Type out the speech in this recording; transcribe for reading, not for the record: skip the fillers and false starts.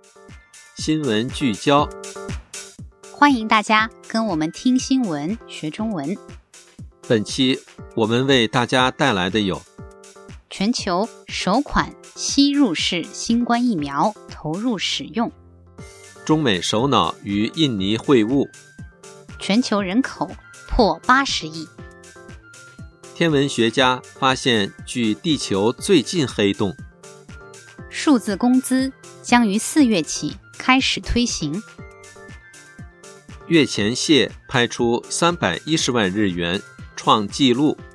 新闻聚焦， 欢迎大家跟我们听新闻学中文。 本期我们为大家带来的有： 全球首款吸入式新冠疫苗投入使用， 中美首脑于印尼会晤， 全球人口破80亿， 天文学家发现距地球最近黑洞， 数字工资将于4月起开始推行， 月前蟹拍出310万日元，创纪录。